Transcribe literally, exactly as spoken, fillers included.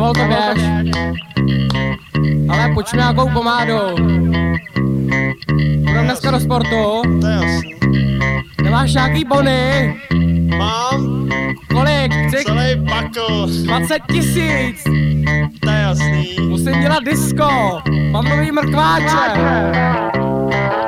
Pavol, to běž. Ale pojďme nějakou pomádou. Budeme dneska do sportu. To je jasný. Nemáš nějaký bony? Mám Kolik? Chci celý pakl. dvacet tisíc. To je jasný. Musím dělat disco. Mám nový mrkváče.